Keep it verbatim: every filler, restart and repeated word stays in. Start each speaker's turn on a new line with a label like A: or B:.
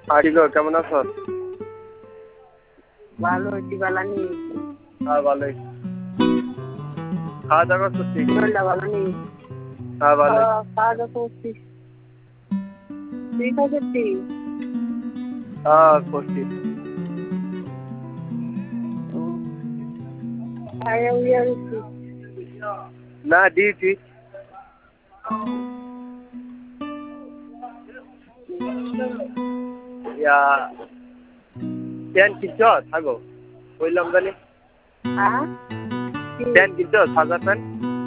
A: আরিগো কেমন আছো?
B: ভালো আছি, ভালো নেই।
A: হ্যাঁ ভালোই। খাওয়া দাওয়া করছি।
B: শরীরটা ভালো নেই।
A: হ্যাঁ ভালোই।
B: খাওয়া দাওয়া করছি। তুই খাই করছি?
A: হ্যাঁ করছি।
B: খাইয়া উইয়া গেছি।
A: না ডিউটি। ইয়া প্যান্ট কিনছ থাকো বললাম জানি
B: হ্যাঁ
A: প্যান্ট কিনছ সাদা প্যান্ট